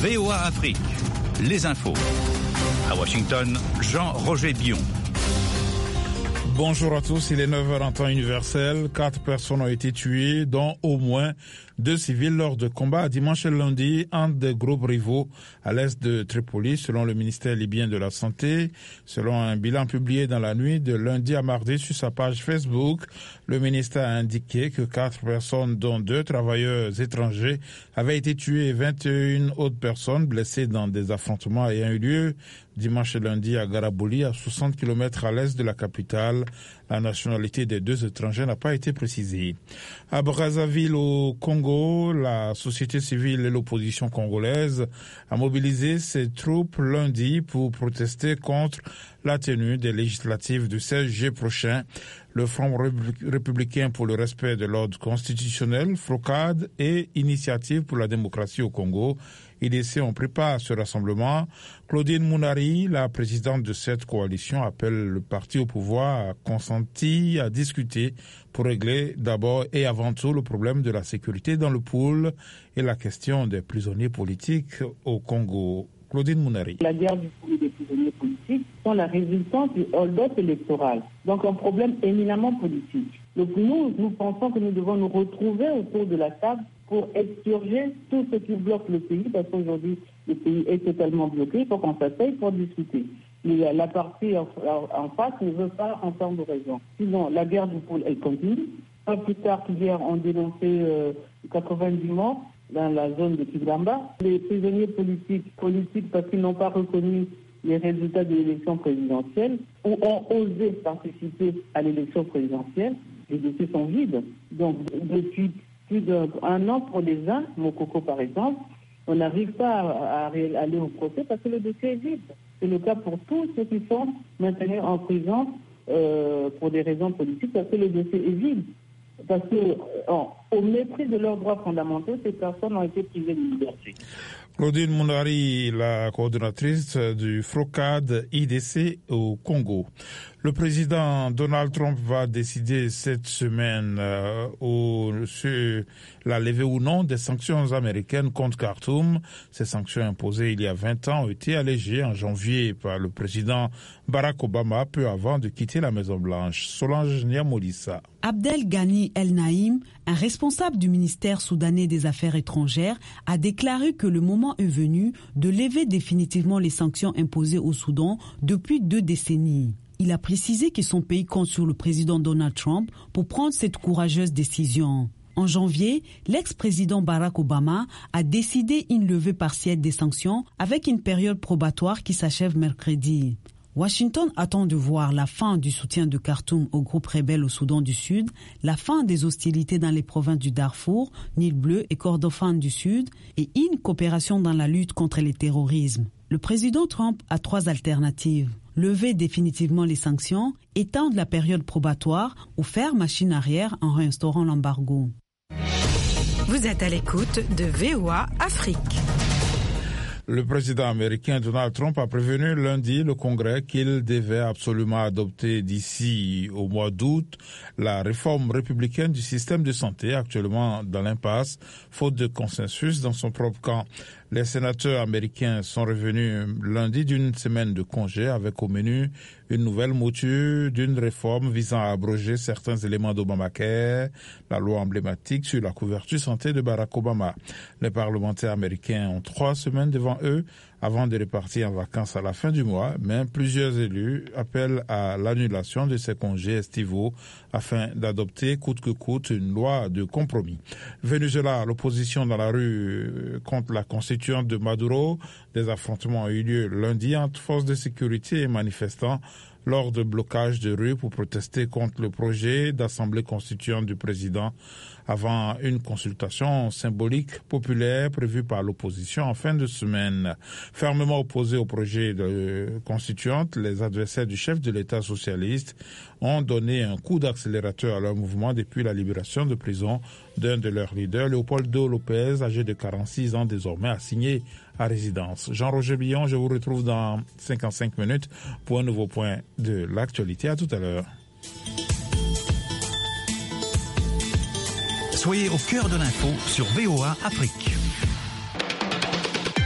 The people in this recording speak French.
VOA Afrique, les infos. À Washington, Jean-Roger Bion. Bonjour à tous, il est 9h en temps universel. 4 personnes ont été tuées, dont au moins 2 civils lors de combats dimanche et lundi entre des groupes rivaux à l'est de Tripoli, selon le ministère libyen de la Santé. Selon un bilan publié dans la nuit de lundi à mardi sur sa page Facebook, le ministère a indiqué que 4 personnes, dont 2 travailleurs étrangers, avaient été tuées et 21 autres personnes blessées dans des affrontements ayant eu lieu dimanche et lundi à Garabouli, à 60 km à l'est de la capitale. La nationalité des 2 étrangers n'a pas été précisée. À Brazzaville, au Congo, la société civile et l'opposition congolaise a mobilisé ses troupes lundi pour protester contre la tenue des législatives du 16 juillet prochain. Le Front républicain pour le respect de l'ordre constitutionnel, FROCAD, et Initiative pour la démocratie au Congo, IDC, ont pris part à ce rassemblement. Claudine Mounari, la présidente de cette coalition, appelle le parti au pouvoir à consentir à discuter pour régler d'abord et avant tout le problème de la sécurité dans le pôle et la question des prisonniers politiques au Congo. Claudine Mounari. La guerre du pôle des prisonniers politiques sont la résultante du hold-up électoral. Donc un problème éminemment politique. Donc nous pensons que nous devons nous retrouver autour de la table pour expurger tout ce qui bloque le pays, parce qu'aujourd'hui le pays est totalement bloqué. Il faut qu'on s'asseye pour discuter. Mais la partie en face ne veut pas entendre raison. Sinon, la guerre du pôle, elle continue. Pas plus tard qu'hier, on dénonçait 90 morts dans la zone de Kigamba. Les prisonniers politiques parce qu'ils n'ont pas reconnu les résultats de l'élection présidentielle ou ont osé participer à l'élection présidentielle, les dossiers sont vides. Donc, depuis plus d'1 an pour les uns, Mokoko par exemple, on n'arrive pas à aller au procès parce que le dossier est vide. C'est le cas pour tous ceux qui sont maintenus en prison pour des raisons politiques parce que le dossier est vide. Parce que, au mépris de leurs droits fondamentaux, ces personnes ont été privées de liberté. Claudine Mounari, la coordonnatrice du FROCAD IDC au Congo. Le président Donald Trump va décider cette semaine sur la levée ou non des sanctions américaines contre Khartoum. Ces sanctions imposées il y a 20 ans ont été allégées en janvier par le président Barack Obama peu avant de quitter la Maison-Blanche. Solange Niamolissa. Abdel Ghani El Naïm, un responsable du ministère soudanais des Affaires étrangères, a déclaré que le moment est venu de lever définitivement les sanctions imposées au Soudan depuis 2 décennies. Il a précisé que son pays compte sur le président Donald Trump pour prendre cette courageuse décision. En janvier, l'ex-président Barack Obama a décidé une levée partielle des sanctions avec une période probatoire qui s'achève mercredi. Washington attend de voir la fin du soutien de Khartoum aux groupes rebelles au Soudan du Sud, la fin des hostilités dans les provinces du Darfour, Nil Bleu et Kordofan du Sud et une coopération dans la lutte contre le terrorisme. Le président Trump a 3 alternatives. Lever définitivement les sanctions, étendre la période probatoire ou faire machine arrière en réinstaurant l'embargo. Vous êtes à l'écoute de VOA Afrique. Le président américain Donald Trump a prévenu lundi le Congrès qu'il devait absolument adopter d'ici au mois d'août la réforme républicaine du système de santé, actuellement dans l'impasse, faute de consensus dans son propre camp. Les sénateurs américains sont revenus lundi d'une semaine de congé avec au menu une nouvelle mouture d'une réforme visant à abroger certains éléments d'Obamacare, la loi emblématique sur la couverture santé de Barack Obama. Les parlementaires américains ont 3 semaines devant eux avant de repartir en vacances à la fin du mois, mais plusieurs élus appellent à l'annulation de ces congés estivaux afin d'adopter coûte que coûte une loi de compromis. Venezuela, l'opposition dans la rue contre la constituante de Maduro. Des affrontements ont eu lieu lundi entre forces de sécurité et manifestants lors de blocages de rue pour protester contre le projet d'assemblée constituante du président avant une consultation symbolique populaire prévue par l'opposition en fin de semaine. Fermement opposés au projet de constituante, les adversaires du chef de l'État socialiste ont donné un coup d'accélérateur à leur mouvement depuis la libération de prison d'un de leurs leaders, Leopoldo Lopez, âgé de 46 ans désormais, assigné à résidence. Jean-Roger Billon, je vous retrouve dans 55 minutes pour un nouveau point de l'actualité. À tout à l'heure. Soyez au cœur de l'info sur VOA Afrique.